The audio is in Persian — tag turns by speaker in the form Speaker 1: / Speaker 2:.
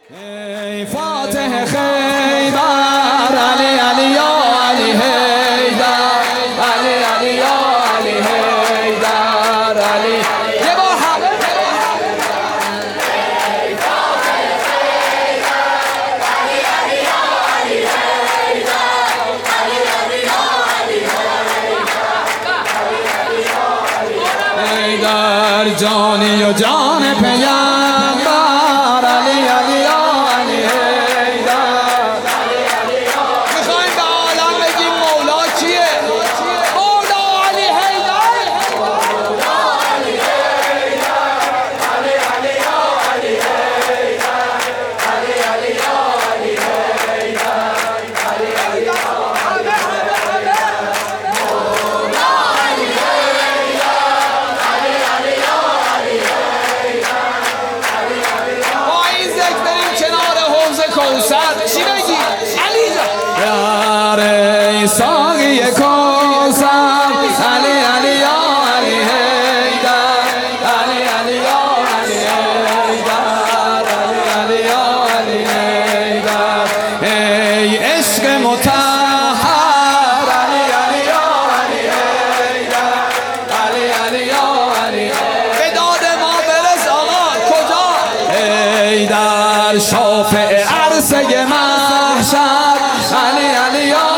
Speaker 1: ای فاتح خیبر علی علی یا علی حیدر علی علی یا علی حیدر علی یه بار همه ای فاتح خیبر علی علی یا علی حیدر علی علی یا علی حیدر حیدر جانی و جان پیامبر کوثر چی بگی؟ علی جان یاره ساقی کوثر علی علی یا علی حیدر علی علی یا علی حیدر علی علی یا علی حیدر ای عشق مطهر علی علی یا علی حیدر علی علی یا علی به داد ما برس آقا کجا حیدر شافع عرصه محشر علی علی یا